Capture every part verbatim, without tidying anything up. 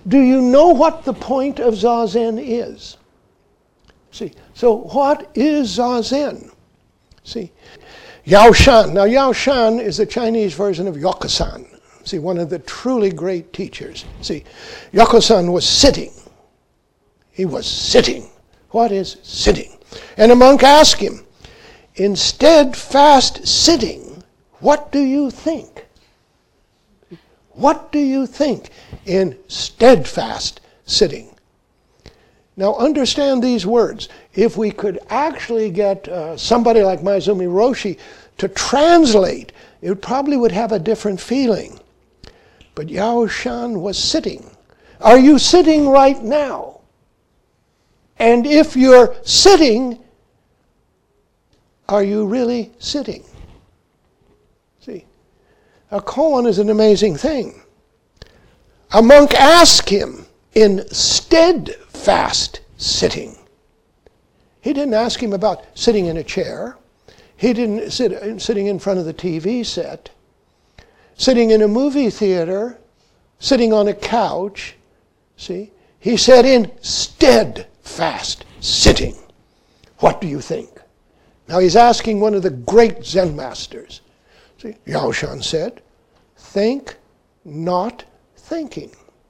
do you know what the point of Zazen is? See, so what is Zazen? See, Yao Shan. Now, Yao Shan is the Chinese version of Yokosan. See, one of the truly great teachers. See, Yokosan was sitting. He was sitting. What is sitting? And a monk asked him, in steadfast sitting, what do you think? What do you think in steadfast sitting? Now understand these words. If we could actually get uh, somebody like Maezumi Roshi to translate, it probably would have a different feeling. But Yao Shan was sitting. Are you sitting right now? And if you're sitting, are you really sitting? See, a koan is an amazing thing. A monk asked him in steadfast sitting. He didn't ask him about sitting in a chair. He didn't sit sitting in front of the T V set, sitting in a movie theater, sitting on a couch. See, he said in steadfast sitting. What do you think? Now he's asking one of the great Zen masters. See, Yao Shan said, think, not thinking.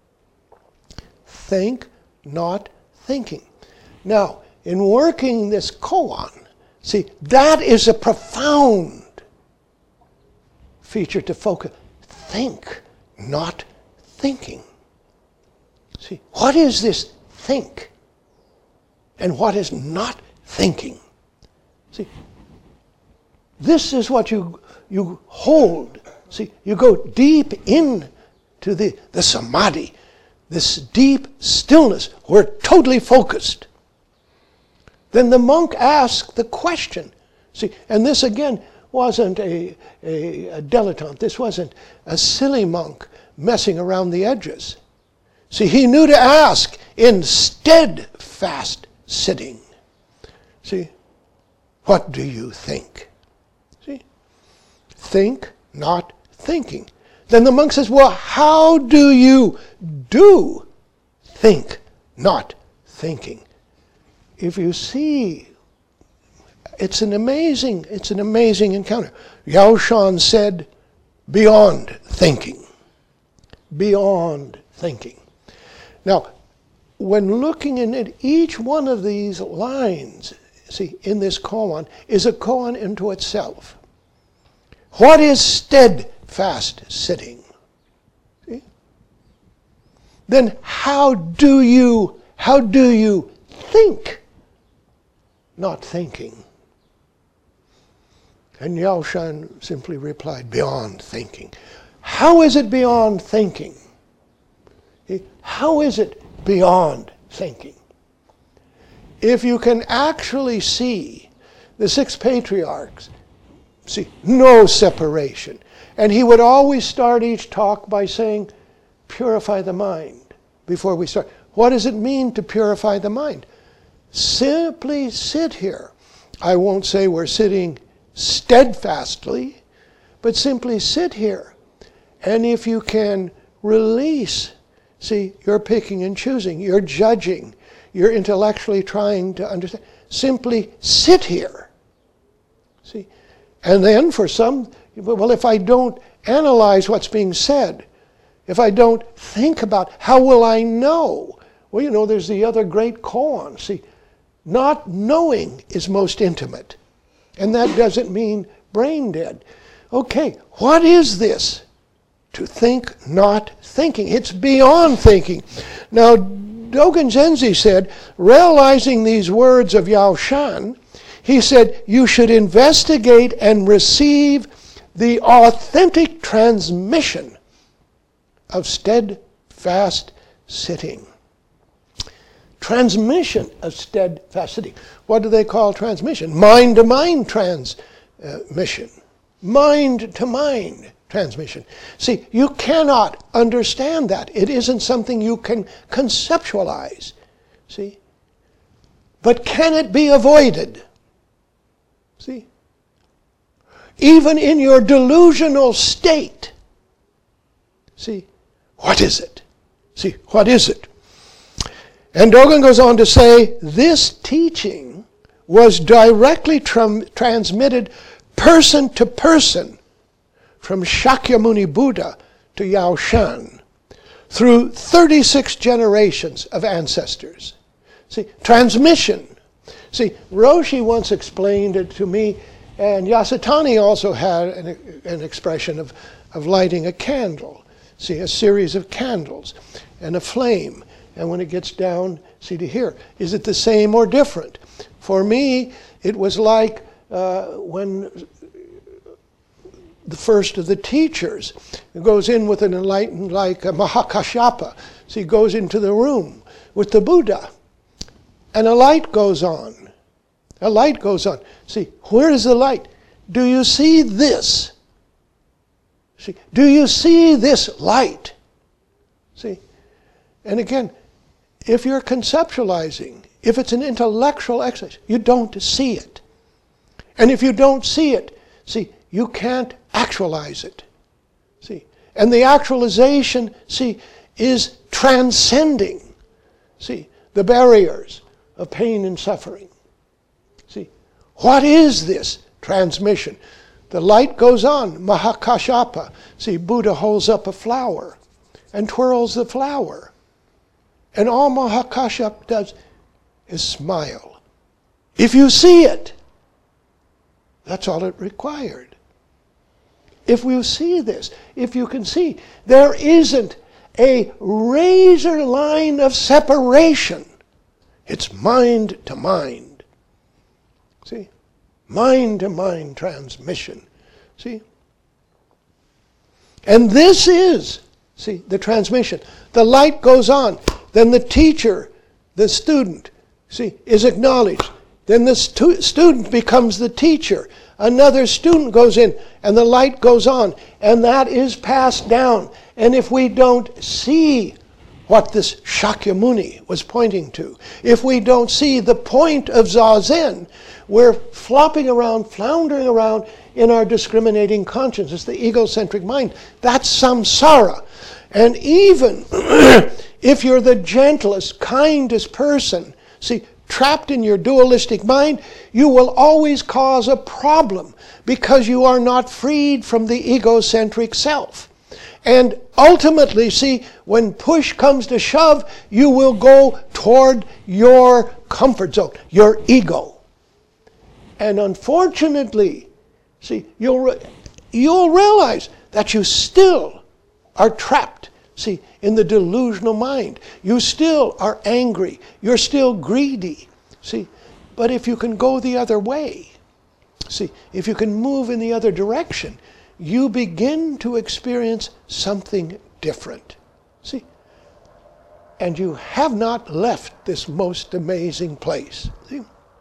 Think, not thinking. Now, in working this koan, see, that is a profound feature to focus. Think, not thinking. See, what is this think? And what is not thinking? See, this is what you you hold. See, you go deep into the, the samadhi, this deep stillness. We're totally focused. Then the monk asked the question. See, and this again wasn't a, a, a dilettante. This wasn't a silly monk messing around the edges. See, he knew to ask in steadfast sitting. See, what do you think? See, think, not thinking. Then the monk says, well, how do you do think, not thinking? If you see, it's an amazing, it's an amazing encounter. Yao Shan said, beyond thinking. Beyond thinking. Now, when looking in at each one of these lines, see, in this koan, is a koan into itself. What is steadfast sitting? See? Then how do you, how do you think, not thinking? And Yao Shan simply replied, beyond thinking. How is it beyond thinking? See? How is it beyond thinking? If you can actually see the six patriarchs, see, no separation. And he would always start each talk by saying, purify the mind before we start. What does it mean to purify the mind? Simply sit here. I won't say we're sitting steadfastly, but simply sit here. And if you can release, see, you're picking and choosing, you're judging, you're intellectually trying to understand. Simply sit here. See? And then for some, well, if I don't analyze what's being said, if I don't think about, how will I know? Well, you know, there's the other great koan. See, not knowing is most intimate. And that doesn't mean brain dead. Okay, what is this? To think, not thinking. It's beyond thinking. Now, Dogen Zenzi said, realizing these words of Yao Shan, he said, you should investigate and receive the authentic transmission of steadfast sitting. Transmission of steadfast sitting. What do they call transmission? Mind-to-mind transmission. Mind-to-mind transmission. See, you cannot understand that. It isn't something you can conceptualize. See? But can it be avoided? See? Even in your delusional state. See? What is it? See, what is it? And Dogen goes on to say, this teaching was directly tra- transmitted person to person from Shakyamuni Buddha to Yao Shan through thirty-six generations of ancestors. See, transmission. See, Roshi once explained it to me, and Yasutani also had an, an expression of, of lighting a candle. See, a series of candles and a flame. And when it gets down, see to here, is it the same or different? For me, it was like uh, when the first of the teachers goes in with an enlightened, like a Mahakashyapa. So he goes into the room with the Buddha, and a light goes on. A light goes on. See, where is the light? Do you see this? See, do you see this light? See, and again, if you're conceptualizing, if it's an intellectual exercise, you don't see it. And if you don't see it, see, you can't actualize it. See, and the actualization, see, is transcending, see, the barriers of pain and suffering. See, what is this transmission? The light goes on, Mahakashyapa. See, Buddha holds up a flower and twirls the flower. And all Mahakashyapa does is smile. If you see it, that's all it required. If we see this, if you can see, there isn't a razor line of separation. It's mind to mind. See? Mind to mind transmission. See? And this is, see, the transmission. The light goes on. Then the teacher, the student, see, is acknowledged. Then the stu- student becomes the teacher. Another student goes in, and the light goes on, and that is passed down. And if we don't see what this Shakyamuni was pointing to, if we don't see the point of Zazen, we're flopping around, floundering around in our discriminating conscience. It's the egocentric mind. That's samsara. And even if you're the gentlest, kindest person, see, trapped in your dualistic mind, you will always cause a problem because you are not freed from the egocentric self. And ultimately, see, when push comes to shove, you will go toward your comfort zone, your ego. And unfortunately, see, you'll, re- you'll realize that you still are trapped, see, in the delusional mind. You still are angry. You're still greedy. See, but if you can go the other way, see, if you can move in the other direction, you begin to experience something different. See, and you have not left this most amazing place. See?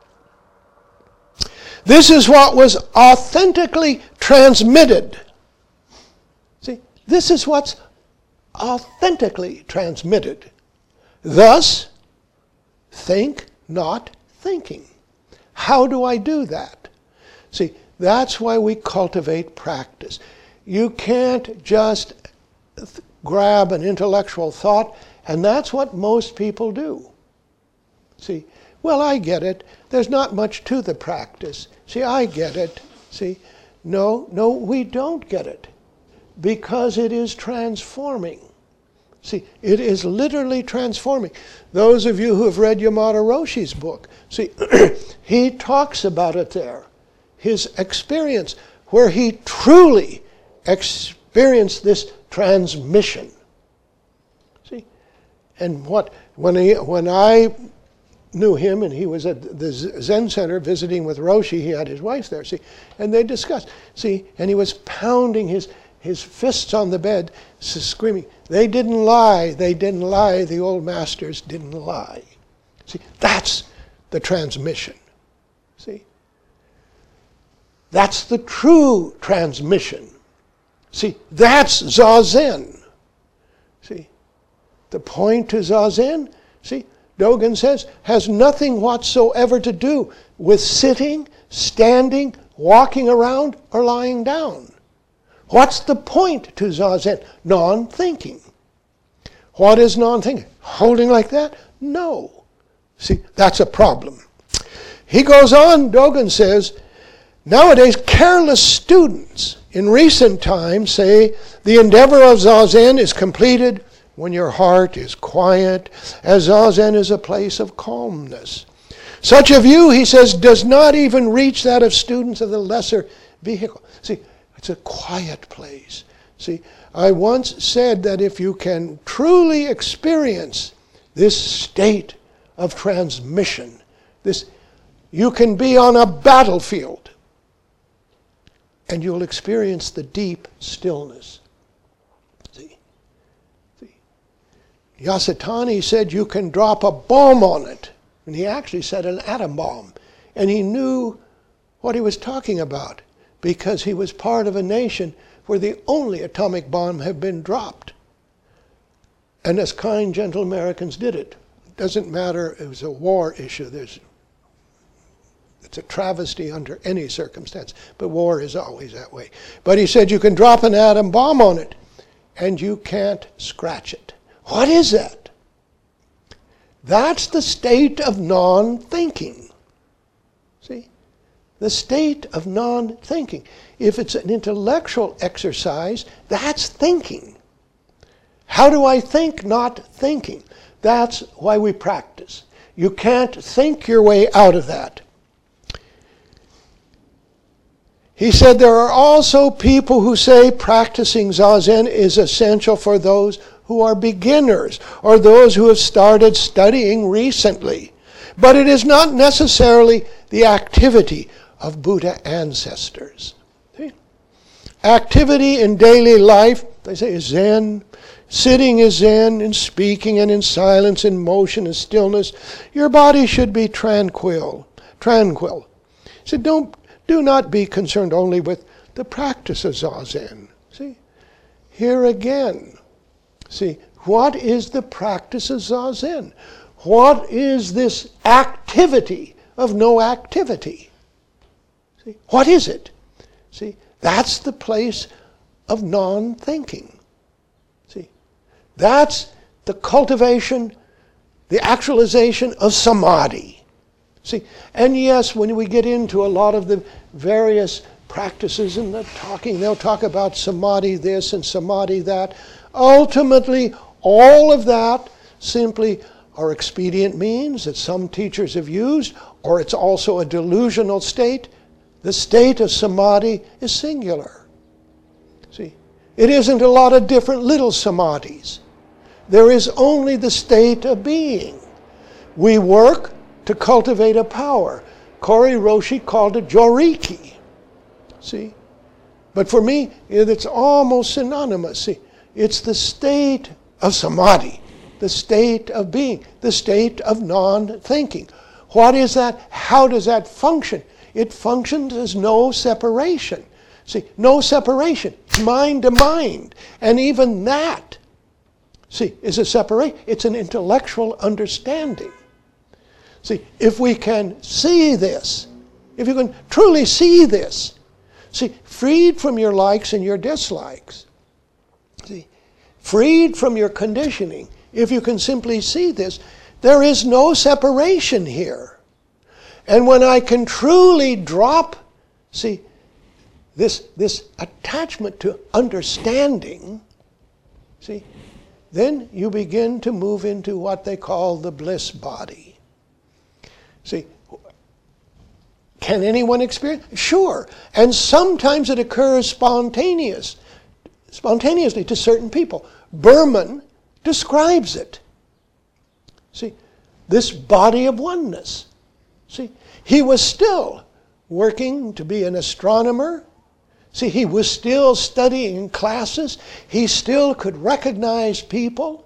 This is what was authentically transmitted. See, this is what's authentically transmitted. Thus, think not thinking. How do I do that? See, that's why we cultivate practice. You can't just th- grab an intellectual thought, and that's what most people do. See, well, I get it. There's not much to the practice. See, I get it. See, no, no, we don't get it because it is transforming. See, it is literally transforming. Those of you who have read Yamada Roshi's book, see, he talks about it there. His experience, where he truly experienced this transmission. See, and what when he when I knew him, and he was at the Zen Center visiting with Roshi, he had his wife there. See, and they discussed. See, and he was pounding his his fists on the bed, screaming, "They didn't lie! They didn't lie! The old masters didn't lie!" See, that's the transmission. See. That's the true transmission. See, that's Zazen. See, the point to Zazen, see, Dogen says, has nothing whatsoever to do with sitting, standing, walking around, or lying down. What's the point to Zazen? Non-thinking. What is non-thinking? Holding like that? No. See, that's a problem. He goes on, Dogen says, nowadays careless students in recent times say the endeavor of Zazen is completed when your heart is quiet, as Zazen is a place of calmness. Such a view, he says, does not even reach that of students of the lesser vehicle. See, it's a quiet place. See, I once said that if you can truly experience this state of transmission, this, you can be on a battlefield and you'll experience the deep stillness. See, see, Yasutani said you can drop a bomb on it. And he actually said an atom bomb. And he knew what he was talking about because he was part of a nation where the only atomic bomb had been dropped. And as kind, gentle Americans did it. It doesn't matter, it was a war issue. There's, it's a travesty under any circumstance. But war is always that way. But he said you can drop an atom bomb on it and you can't scratch it. What is that? That's the state of non-thinking. See? The state of non-thinking. If it's an intellectual exercise, that's thinking. How do I think not thinking? That's why we practice. You can't think your way out of that. He said there are also people who say practicing Zazen is essential for those who are beginners or those who have started studying recently. But it is not necessarily the activity of Buddha ancestors. See? Activity in daily life, they say, is Zen. Sitting is Zen, in speaking and in silence, in motion and stillness. Your body should be tranquil. Tranquil. So don't, do not be concerned only with the practice of Zazen. See? Here again, see, what is the practice of Zazen? What is this activity of no activity? See, what is it? See, that's the place of non-thinking. See, that's the cultivation, the actualization of samadhi. See, and yes, when we get into a lot of the various practices and the talking, they'll talk about samadhi this and samadhi that. Ultimately, all of that simply are expedient means that some teachers have used, or it's also a delusional state. The state of samadhi is singular. See, it isn't a lot of different little samadhis. There is only the state of being. We work to cultivate a power. Kori Roshi called it joriki. See? But for me, it's almost synonymous. See? It's the state of samadhi, the state of being, the state of non-thinking. What is that? How does that function? It functions as no separation. See, no separation, mind to mind. And even that, see, is a separation. It's an intellectual understanding. See, if we can see this, if you can truly see this, see, freed from your likes and your dislikes, see, freed from your conditioning, if you can simply see this, there is no separation here. And when I can truly drop, see, this, this attachment to understanding, see, then you begin to move into what they call the bliss body. See, can anyone experience? Sure. And sometimes it occurs spontaneous, spontaneously to certain people. Berman describes it. See, this body of oneness. See, he was still working to be an astronomer. See, he was still studying classes. He still could recognize people.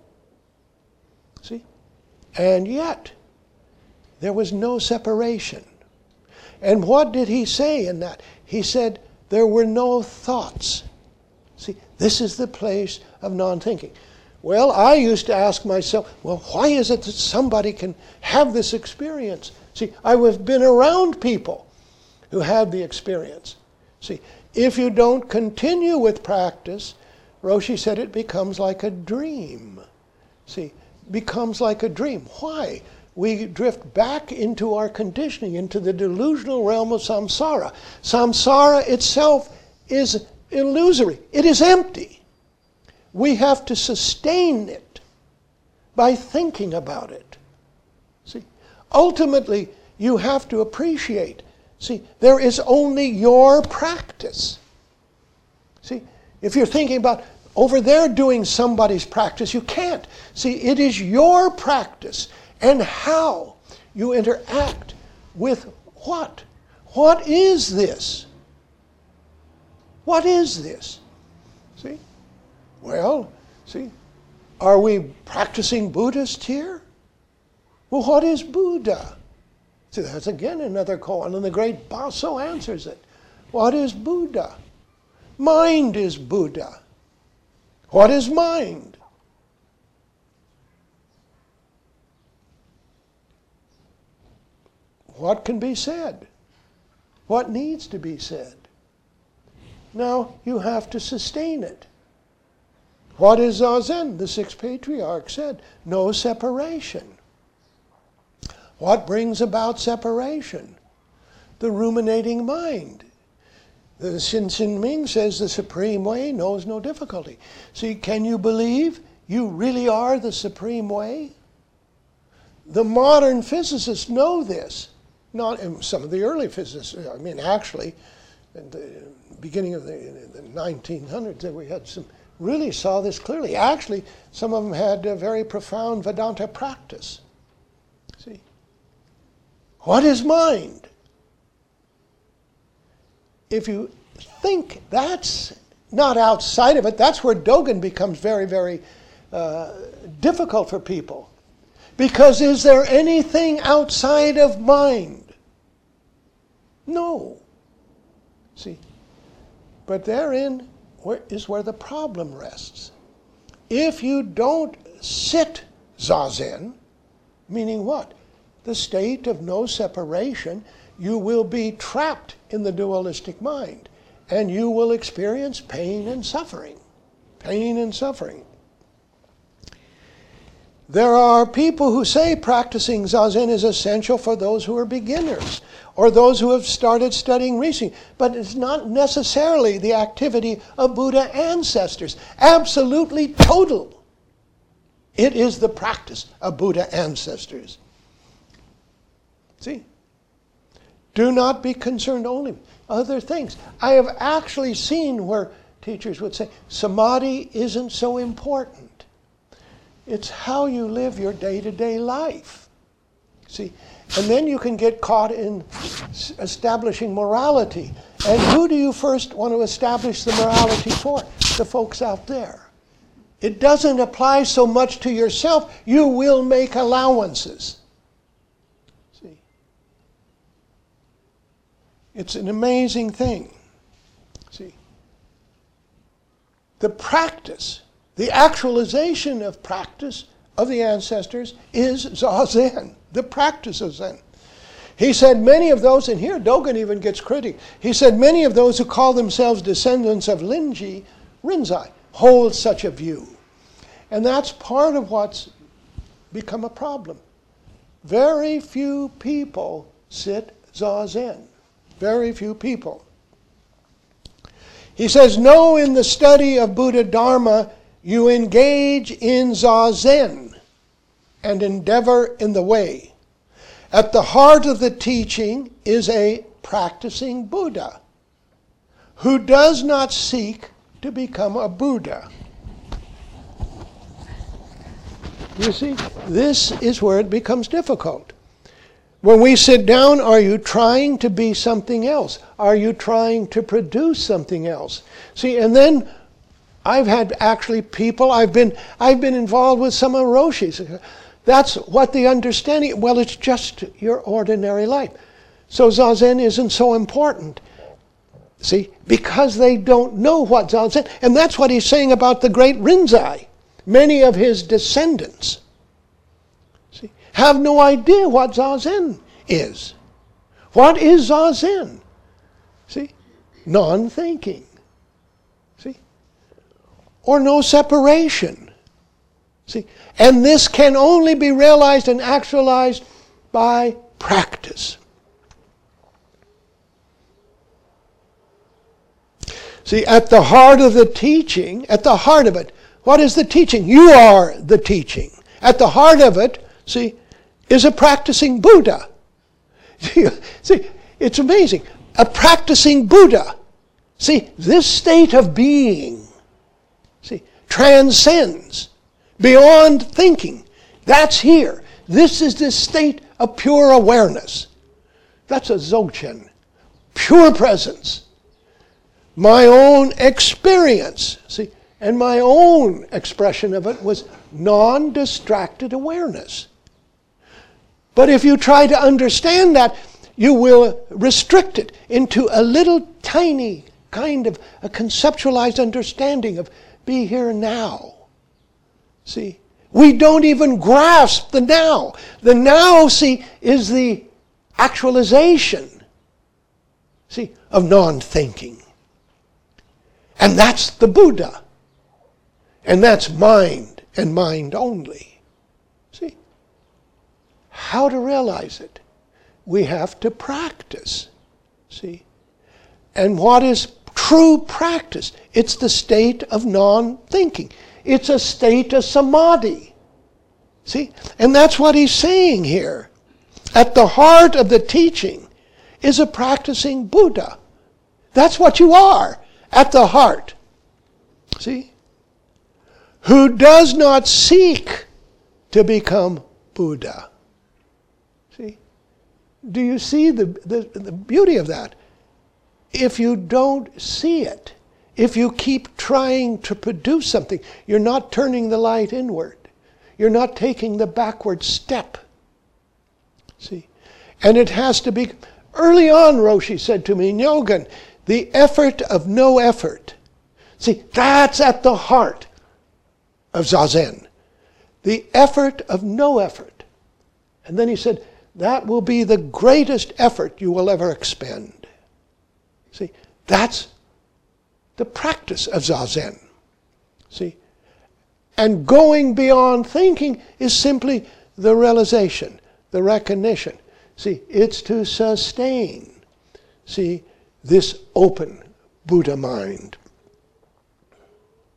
See, and yet there was no separation. And what did he say in that? He said there were no thoughts. See, this is the place of non-thinking. Well, I used to ask myself, well, why is it that somebody can have this experience? See, I have been around people who had the experience. See, if you don't continue with practice, Roshi said it becomes like a dream. see, becomes like a dream. Why? We drift back into our conditioning, into the delusional realm of samsara. Samsara itself is illusory. It is empty. We have to sustain it by thinking about it. See, ultimately, you have to appreciate. See, there is only your practice. See, if you're thinking about over there doing somebody's practice, you can't. See, it is your practice and how you interact with what? What is this? What is this? See? Well, see, are we practicing Buddhist here? Well, what is Buddha? See, that's again another koan, and the great Baso answers it. What is Buddha? Mind is Buddha. What is mind? What can be said? What needs to be said? Now you have to sustain it. What is Zazen? The sixth patriarch said, no separation. What brings about separation? The ruminating mind. The Xin Xin Ming says the supreme way knows no difficulty. See, can you believe you really are the supreme way? The modern physicists know this. Not some of the early physicists. I mean, actually, at the beginning of the, the nineteen hundreds, we had some really saw this clearly. Actually, some of them had a very profound Vedanta practice. See, what is mind? If you think that's not outside of it, that's where Dogen becomes very, very uh, difficult for people. Because is there anything outside of mind? No. See, but therein is where the problem rests. If you don't sit Zazen, meaning what? The state of no separation, you will be trapped in the dualistic mind, and you will experience pain and suffering. Pain and suffering. There are people who say practicing Zazen is essential for those who are beginners or those who have started studying recently, but it's not necessarily the activity of Buddha ancestors. Absolutely total. It is the practice of Buddha ancestors. See? Do not be concerned only with other things. I have actually seen where teachers would say, samadhi isn't so important. It's how you live your day-to-day life. See, and then you can get caught in establishing morality. And who do you first want to establish the morality for? The folks out there. It doesn't apply so much to yourself. You will make allowances. See, it's an amazing thing. See, the practice, the actualization of practice of the ancestors is Zazen, the practice of Zen. He said many of those, and here Dogen even gets critic, he said many of those who call themselves descendants of Linji, Rinzai, hold such a view. And that's part of what's become a problem. Very few people sit Zazen. Very few people. He says, no, in the study of Buddha Dharma, you engage in Zazen and endeavor in the way. At the heart of the teaching is a practicing Buddha who does not seek to become a Buddha. You see, this is where it becomes difficult. When we sit down, are you trying to be something else? Are you trying to produce something else? See, and then I've had actually people, I've been I've been involved with some of Roshis. That's what the understanding, well, it's just your ordinary life. So Zazen isn't so important. See, because they don't know what Zazen, and that's what he's saying about the great Rinzai. Many of his descendants, see, have no idea what Zazen is. What is Zazen? See, non-thinking. See, or no separation. See, and this can only be realized and actualized by practice. See, at the heart of the teaching, at the heart of it, what is the teaching? You are the teaching. At the heart of it, see, is a practicing Buddha. See, it's amazing. A practicing Buddha. See, this state of being, see, transcends beyond thinking. That's here. This is this state of pure awareness. That's a Dzogchen. Pure presence. My own experience, see, and my own expression of it was non-distracted awareness. But if you try to understand that, you will restrict it into a little tiny kind of a conceptualized understanding of be here now. See, we don't even grasp the now. The now, see, is the actualization, see, of non-thinking. And that's the Buddha. And that's mind, and mind only. See? How to realize it? We have to practice. See? And what is true practice? It's the state of non-thinking. It's a state of samadhi. See? And that's what he's saying here. At the heart of the teaching is a practicing Buddha. That's what you are. At the heart, see, who does not seek to become Buddha. See, do you see the, the, the beauty of that? If you don't see it, if you keep trying to produce something, you're not turning the light inward. You're not taking the backward step. See, and it has to be, early on Roshi said to me, Nyogen, the effort of no effort. See, that's at the heart of Zazen. The effort of no effort. And then he said, that will be the greatest effort you will ever expend. See, that's the practice of Zazen. See, and going beyond thinking is simply the realization, the recognition. See, it's to sustain, see, this open Buddha mind.